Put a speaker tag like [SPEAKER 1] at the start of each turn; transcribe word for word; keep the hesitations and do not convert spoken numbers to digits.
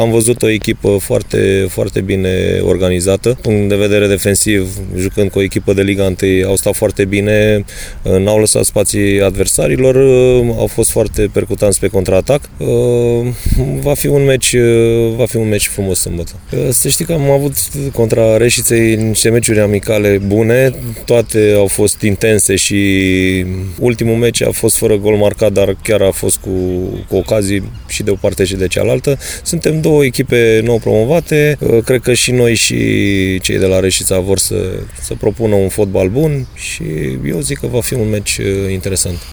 [SPEAKER 1] Am văzut o echipă foarte, foarte bine organizată. Punct de vedere defensiv, jucând cu o echipă de Liga unu, au stat foarte bine, n-au lăsat spații adversarilor, au fost foarte percutanți pe contraatac. Va fi un meci, va fi un meci frumos sâmbătă. Să știi că am avut contra Reșiței niște meciuri amicale bune, toate au fost intense și ultimul meci a fost fără gol marcat, dar chiar a fost cu, cu ocazii și de o parte și de cealaltă. Suntem două echipe nou promovate, cred că și noi și cei de la Reșița vor să, să propună un fotbal bun și eu zic că va fi un meci interesant.